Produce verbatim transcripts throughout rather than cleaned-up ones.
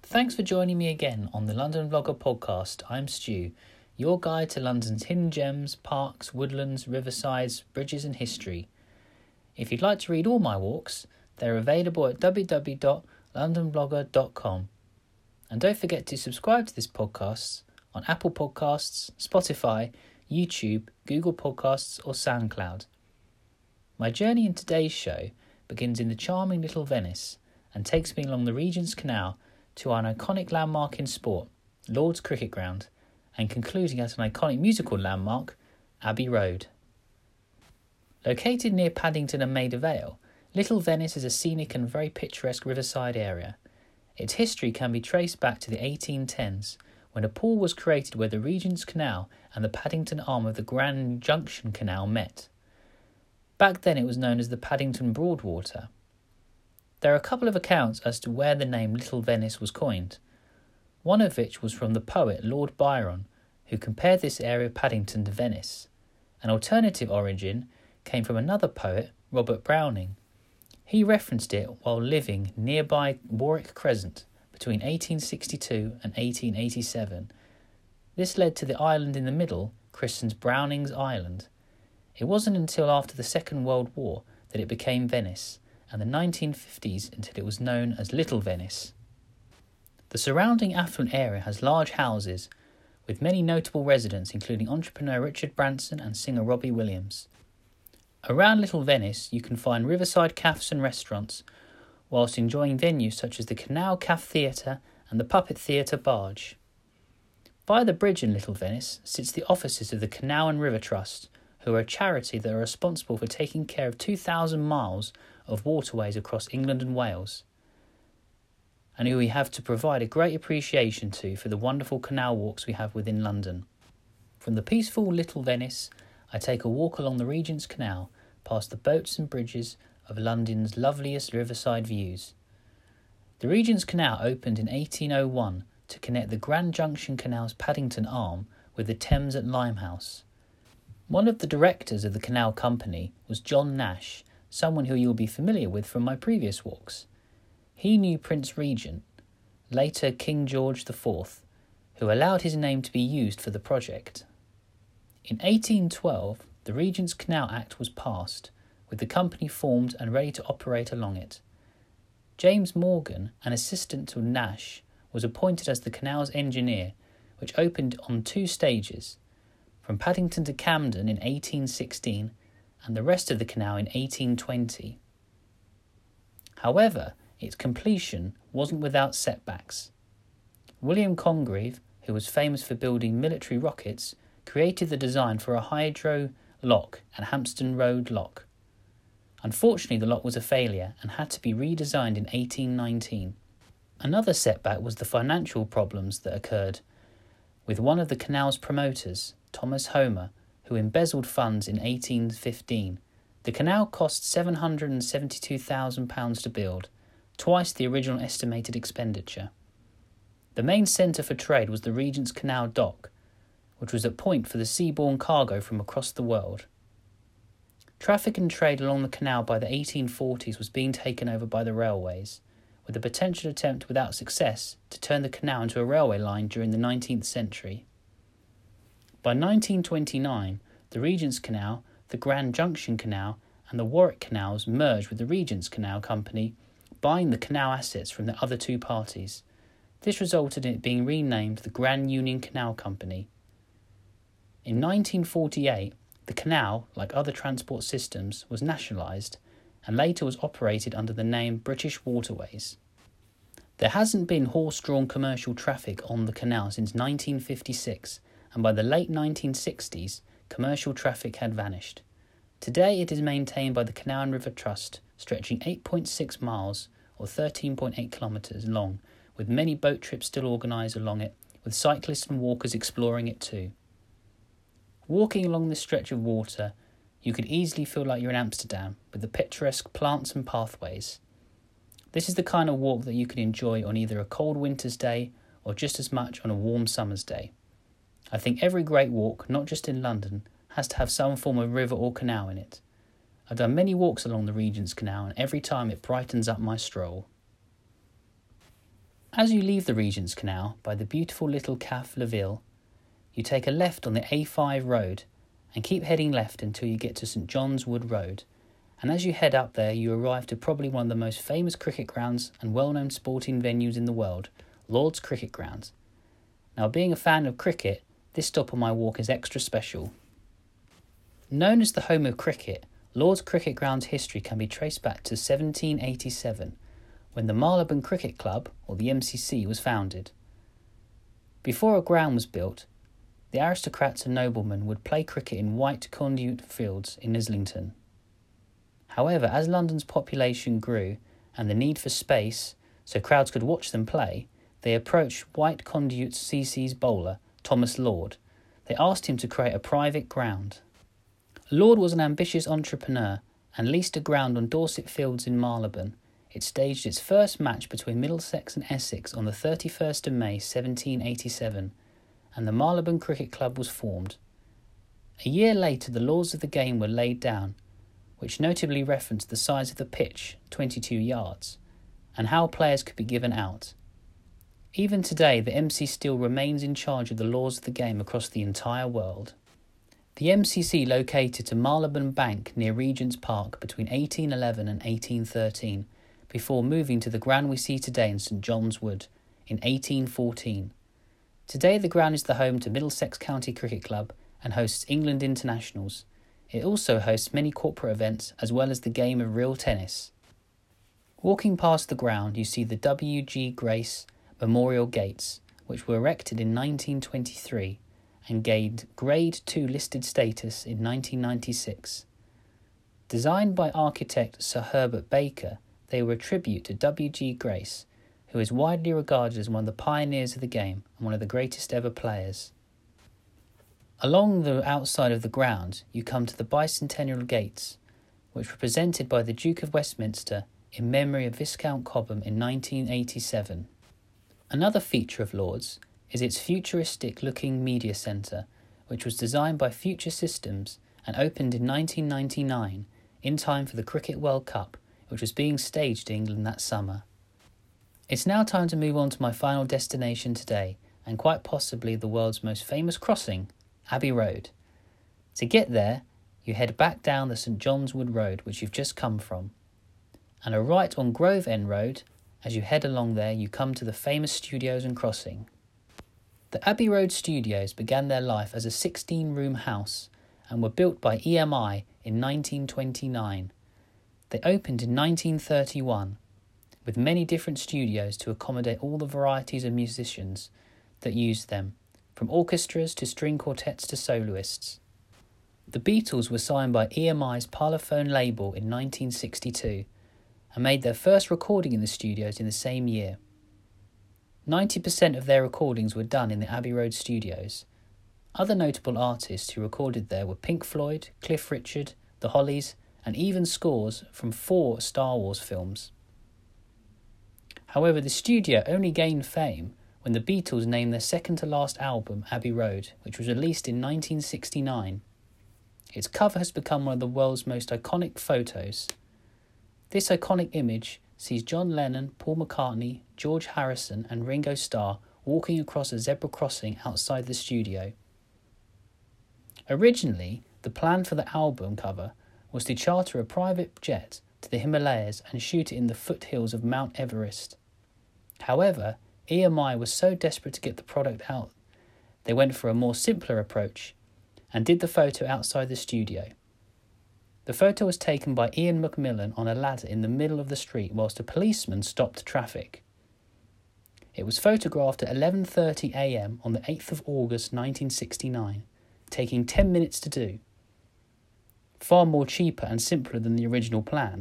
Thanks for joining me again on the London Vlogger podcast. I'm Stu, your guide to London's hidden gems, parks, woodlands, riversides, bridges and history. If you'd like to read all my walks, they're available at w w w dot london vlogger dot com. And don't forget to subscribe to this podcast on Apple Podcasts, Spotify, YouTube, Google Podcasts or SoundCloud. My journey in today's show begins in the charming Little Venice and takes me along the Regent's Canal to an iconic landmark in sport, Lord's Cricket Ground, and concluding at an iconic musical landmark, Abbey Road. Located near Paddington and Maida Vale, Little Venice is a scenic and very picturesque riverside area. Its history can be traced back to the eighteen tens, when a pool was created where the Regent's Canal and the Paddington arm of the Grand Junction Canal met. Back then it was known as the Paddington Broadwater. There are a couple of accounts as to where the name Little Venice was coined, one of which was from the poet Lord Byron, who compared this area of Paddington to Venice. An alternative origin came from another poet, Robert Browning. He referenced it while living nearby Warwick Crescent between eighteen sixty-two and eighteen eighty-seven. This led to the island in the middle, christened Browning's Island. It wasn't until after the Second World War that it became Venice, and the nineteen fifties until it was known as Little Venice. The surrounding affluent area has large houses, with many notable residents including entrepreneur Richard Branson and singer Robbie Williams. Around Little Venice you can find riverside cafes and restaurants, whilst enjoying venues such as the Canal Caf Theatre and the Puppet Theatre Barge. By the bridge in Little Venice sits the offices of the Canal and River Trust, who are a charity that are responsible for taking care of two thousand miles of waterways across England and Wales, and who we have to provide a great appreciation to for the wonderful canal walks we have within London. From the peaceful Little Venice, I take a walk along the Regent's Canal, past the boats and bridges of London's loveliest riverside views. The Regent's Canal opened in eighteen oh one to connect the Grand Junction Canal's Paddington arm with the Thames at Limehouse. One of the directors of the canal company was John Nash, someone who you'll be familiar with from my previous walks. He knew Prince Regent, later King George the Fourth, who allowed his name to be used for the project. In eighteen twelve, the Regent's Canal Act was passed, with the company formed and ready to operate along it. James Morgan, an assistant to Nash, was appointed as the canal's engineer, which opened on two stages, from Paddington to Camden in eighteen sixteen and the rest of the canal in eighteen twenty. However, its completion wasn't without setbacks. William Congreve, who was famous for building military rockets, created the design for a hydro lock at Hampstead Road Lock. Unfortunately, the lock was a failure and had to be redesigned in eighteen nineteen. Another setback was the financial problems that occurred with one of the canal's promoters, Thomas Homer, who embezzled funds in eighteen fifteen. The canal cost seven hundred seventy-two thousand pounds to build, twice the original estimated expenditure. The main centre for trade was the Regent's Canal Dock, which was a point for the seaborne cargo from across the world. Traffic and trade along the canal by the eighteen forties was being taken over by the railways, with a potential attempt without success to turn the canal into a railway line during the nineteenth century. By nineteen twenty-nine, the Regent's Canal, the Grand Junction Canal and the Warwick Canals merged with the Regent's Canal Company, buying the canal assets from the other two parties. This resulted in it being renamed the Grand Union Canal Company. In nineteen forty-eight, the canal, like other transport systems, was nationalised and later was operated under the name British Waterways. There hasn't been horse-drawn commercial traffic on the canal since nineteen fifty-six, and by the late nineteen sixties, commercial traffic had vanished. Today it is maintained by the Canal and River Trust, stretching eight point six miles or thirteen point eight kilometres long, with many boat trips still organised along it, with cyclists and walkers exploring it too. Walking along this stretch of water, you could easily feel like you're in Amsterdam, with the picturesque plants and pathways. This is the kind of walk that you can enjoy on either a cold winter's day or just as much on a warm summer's day. I think every great walk, not just in London, has to have some form of river or canal in it. I've done many walks along the Regent's Canal and every time it brightens up my stroll. As you leave the Regent's Canal by the beautiful little Caf La Ville, you take a left on the A five road and keep heading left until you get to St John's Wood Road. And as you head up there, you arrive to probably one of the most famous cricket grounds and well-known sporting venues in the world, Lord's Cricket Ground. Now, being a fan of cricket, this stop on my walk is extra special. Known as the home of cricket, Lord's Cricket Ground's history can be traced back to seventeen eighty-seven, when the Marylebone Cricket Club, or the M C C, was founded. Before a ground was built, the aristocrats and noblemen would play cricket in white conduit fields in Islington. However, as London's population grew and the need for space so crowds could watch them play, they approached White Conduit C C's bowler, Thomas Lord. They asked him to create a private ground. Lord was an ambitious entrepreneur and leased a ground on Dorset Fields in Marylebone. It staged its first match between Middlesex and Essex on the thirty-first of May seventeen eighty-seven, and the Marylebone Cricket Club was formed. A year later, the laws of the game were laid down, which notably referenced the size of the pitch, twenty-two yards, and how players could be given out. Even today, the M C still remains in charge of the laws of the game across the entire world. The M C C located to Marylebone Bank near Regent's Park between eighteen eleven and eighteen thirteen, before moving to the ground we see today in St John's Wood in eighteen fourteen. Today the ground is the home to Middlesex County Cricket Club and hosts England internationals. It also hosts many corporate events as well as the game of real tennis. Walking past the ground, you see the W G Grace Memorial Gates, which were erected in nineteen twenty-three and gained Grade two listed status in nineteen ninety-six. Designed by architect Sir Herbert Baker, they were a tribute to W G Grace, who is widely regarded as one of the pioneers of the game and one of the greatest ever players. Along the outside of the ground, you come to the Bicentennial Gates, which were presented by the Duke of Westminster in memory of Viscount Cobham in nineteen eighty-seven. Another feature of Lord's is its futuristic-looking media centre, which was designed by Future Systems and opened in nineteen ninety-nine, in time for the Cricket World Cup, which was being staged in England that summer. It's now time to move on to my final destination today, and quite possibly the world's most famous crossing, Abbey Road. To get there, you head back down the St John's Wood Road, which you've just come from, and a right on Grove End Road. As you head along there, you come to the famous studios and crossing. The Abbey Road Studios began their life as a sixteen-room house and were built by E M I in nineteen twenty-nine. They opened in nineteen thirty-one, with many different studios to accommodate all the varieties of musicians that used them, from orchestras to string quartets to soloists. The Beatles were signed by E M I's Parlophone label in nineteen sixty-two and made their first recording in the studios in the same year. ninety percent of their recordings were done in the Abbey Road Studios. Other notable artists who recorded there were Pink Floyd, Cliff Richard, The Hollies, and even scores from four Star Wars films. However, the studio only gained fame when the Beatles named their second-to-last album Abbey Road, which was released in nineteen sixty-nine. Its cover has become one of the world's most iconic photos. This iconic image sees John Lennon, Paul McCartney, George Harrison and Ringo Starr walking across a zebra crossing outside the studio. Originally, the plan for the album cover was to charter a private jet to the Himalayas and shoot it in the foothills of Mount Everest. However, E M I was so desperate to get the product out, they went for a more simpler approach and did the photo outside the studio. The photo was taken by Ian Macmillan on a ladder in the middle of the street whilst a policeman stopped traffic. It was photographed at eleven thirty a m on the eighth of August nineteen sixty-nine, taking ten minutes to do. Far more cheaper and simpler than the original plan.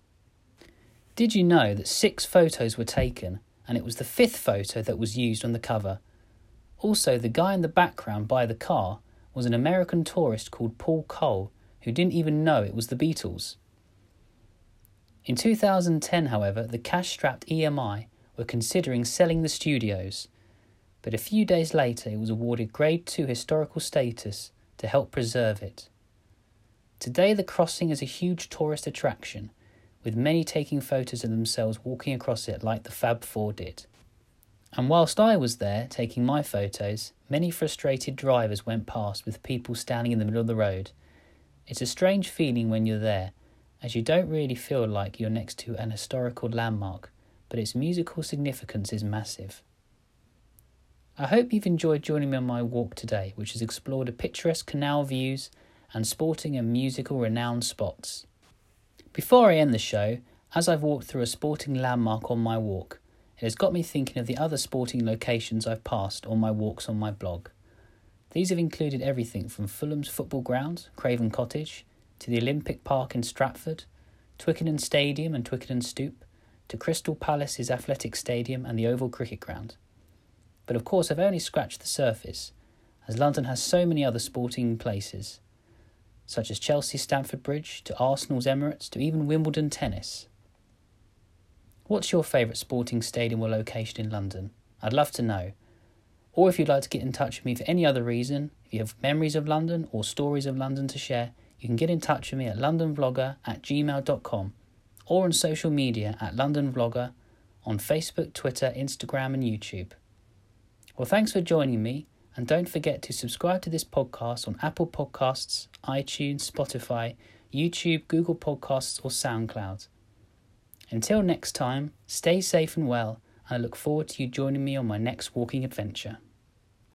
Did you know that six photos were taken and it was the fifth photo that was used on the cover? Also, the guy in the background by the car was an American tourist called Paul Cole, who didn't even know it was the Beatles. In two thousand ten, however, the cash-strapped E M I were considering selling the studios, but a few days later it was awarded Grade two historical status to help preserve it. Today the crossing is a huge tourist attraction, with many taking photos of themselves walking across it like the Fab Four did. And whilst I was there taking my photos, many frustrated drivers went past with people standing in the middle of the road. It's a strange feeling when you're there, as you don't really feel like you're next to an historical landmark, but its musical significance is massive. I hope you've enjoyed joining me on my walk today, which has explored the picturesque canal views and sporting and musical renowned spots. Before I end the show, as I've walked through a sporting landmark on my walk, it has got me thinking of the other sporting locations I've passed on my walks on my blog. These have included everything from Fulham's football ground, Craven Cottage, to the Olympic Park in Stratford, Twickenham Stadium and Twickenham Stoop, to Crystal Palace's Athletic Stadium and the Oval Cricket Ground. But of course I've only scratched the surface, as London has so many other sporting places, such as Chelsea's Stamford Bridge, to Arsenal's Emirates, to even Wimbledon tennis. What's your favourite sporting stadium or location in London? I'd love to know. Or if you'd like to get in touch with me for any other reason, if you have memories of London or stories of London to share, you can get in touch with me at londonvlogger at gmail dot com or on social media at londonvlogger on Facebook, Twitter, Instagram and YouTube. Well, thanks for joining me, and don't forget to subscribe to this podcast on Apple Podcasts, iTunes, Spotify, YouTube, Google Podcasts or SoundCloud. Until next time, stay safe and well, and I look forward to you joining me on my next walking adventure.